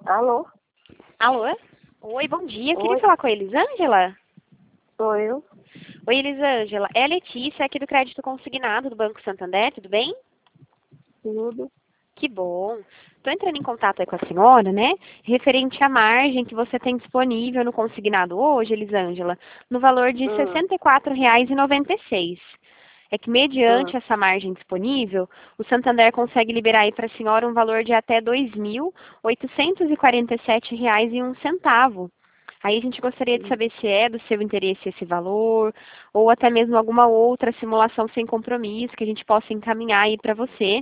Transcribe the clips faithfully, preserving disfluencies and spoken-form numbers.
Alô? Alô? Oi, bom dia. Eu queria Oi, falar com a Elisângela. sou eu. Oi, Elisângela. É a Letícia, aqui do Crédito Consignado do Banco Santander, tudo bem? Tudo. Que bom. Estou entrando em contato aí com a senhora, né? Referente à margem que você tem disponível no consignado hoje, Elisângela, no valor de R Hum, sessenta e quatro reais e noventa e seis centavos. É que, hum, mediante essa margem disponível, o Santander consegue liberar aí para a senhora um valor de até dois mil oitocentos e quarenta e sete reais e um centavo. Aí a gente gostaria de hum, saber se é do seu interesse esse valor, ou até mesmo alguma outra simulação sem compromisso que a gente possa encaminhar aí para você.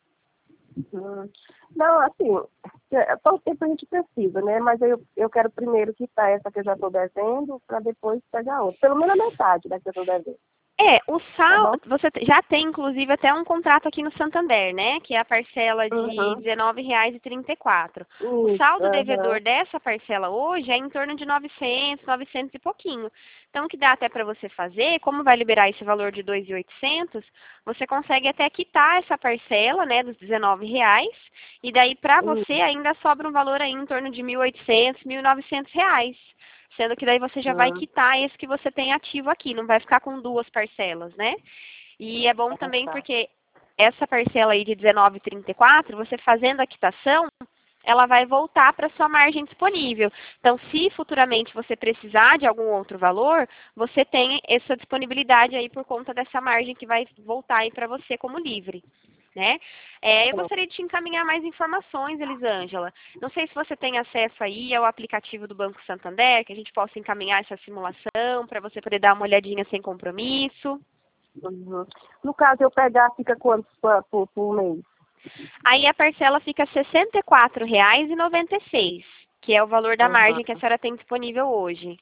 hum. Não, assim, é, quanto tempo a gente precisa, né? Mas eu, eu quero primeiro quitar essa que eu já estou devendo, para depois pegar outra. Pelo menos a metade da que eu estou devendo, É, o tá sal, bom? você te- já tem inclusive até um contrato aqui no Santander, né? Que é a parcela de Uhum. dezenove reais e trinta e quatro. O Isso, saldo aham. devedor dessa parcela hoje é em torno de novecentos, novecentos e pouquinho. Então, o que dá até para você fazer, como vai liberar esse valor de dois mil e oitocentos, você consegue até quitar essa parcela, né, dos dezenove reais, e daí para Hum, você ainda sobra um valor aí em torno de mil e oitocentos, mil e novecentos reais. Sendo que daí você já vai hum. quitar esse que você tem ativo aqui, não vai ficar com duas parcelas, né? E é bom Ah, também tá. porque essa parcela aí de dezenove vírgula trinta e quatro, você fazendo a quitação, ela vai voltar para sua margem disponível. Então, se futuramente você precisar de algum outro valor, você tem essa disponibilidade aí por conta dessa margem que vai voltar aí para você como livre. Né? É, eu gostaria de te encaminhar mais informações, Elisângela. Não sei se você tem acesso aí ao aplicativo do Banco Santander, que a gente possa encaminhar essa simulação para você poder dar uma olhadinha sem compromisso. Uhum. No caso, eu pegar, fica quanto por, por, por mês? Aí a parcela fica R sessenta e quatro reais e noventa e seis centavos, que é o valor da Uhum. margem que a senhora tem disponível hoje.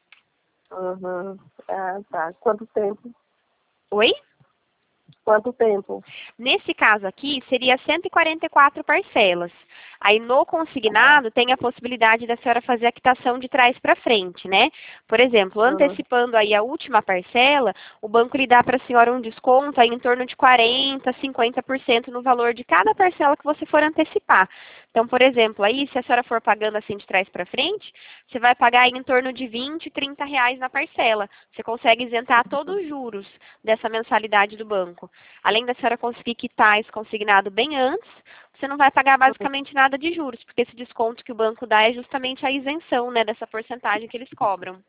Uhum. Ah, tá. Quanto tempo? Oi? Quanto tempo? Nesse caso aqui, seria cento e quarenta e quatro parcelas. Aí no Ah, consignado tem a possibilidade da senhora fazer a quitação de trás para frente, né? Por exemplo, uhum. antecipando aí a última parcela, o banco lhe dá para a senhora um desconto aí em torno de quarenta, cinquenta por cento no valor de cada parcela que você for antecipar. Então, por exemplo, aí se a senhora for pagando assim de trás para frente, você vai pagar aí em torno de vinte, trinta reais na parcela. Você consegue isentar todos os juros dessa mensalidade do banco. Além da senhora conseguir quitar esse consignado bem antes, você não vai pagar basicamente nada de juros, porque esse desconto que o banco dá é justamente a isenção, né, dessa porcentagem que eles cobram.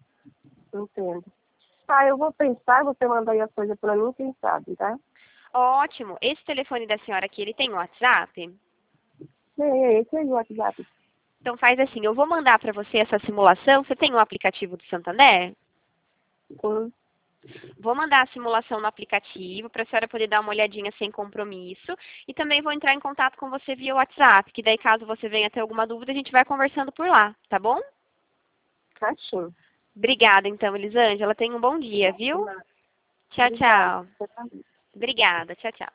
Entendo. Tá, eu vou pensar, você manda aí as coisas pra mim, quem sabe, tá? Ótimo. Esse telefone da senhora aqui, ele tem WhatsApp? E aí, esse aí o WhatsApp. Então faz assim, eu vou mandar para você essa simulação. Você tem o aplicativo do Santander? Sim. Vou mandar a simulação no aplicativo para a senhora poder dar uma olhadinha sem compromisso. E também vou entrar em contato com você via WhatsApp, que daí caso você venha ter alguma dúvida, a gente vai conversando por lá, tá bom? Caixinha. Obrigada, então, Elisângela. Tenha um bom dia, viu? Tchau, Obrigada. tchau. Você também. Obrigada. Tchau, tchau.